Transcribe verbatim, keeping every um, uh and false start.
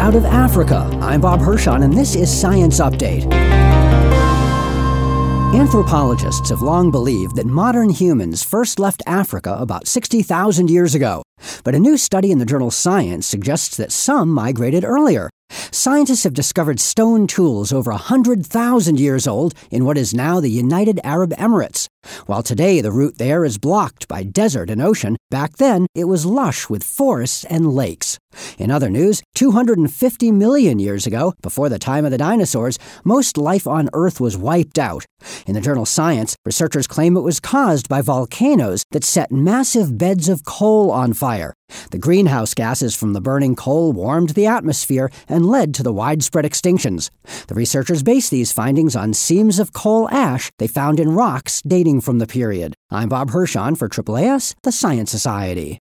out of Africa. I'm Bob Hirschon, and this is Science Update. Anthropologists have long believed that modern humans first left Africa about sixty thousand years ago. But a new study in the journal Science suggests that some migrated earlier. Scientists have discovered stone tools over one hundred thousand years old in what is now the United Arab Emirates. While today the route there is blocked by desert and ocean, back then it was lush with forests and lakes. In other news, two hundred fifty million years ago, before the time of the dinosaurs, most life on Earth was wiped out. In the journal Science, researchers claim it was caused by volcanoes that set massive beds of coal on fire. The greenhouse gases from the burning coal warmed the atmosphere and led to the widespread extinctions. The researchers base these findings on seams of coal ash they found in rocks dating from the period. I'm Bob Hirschon for A A A S, the Science Society.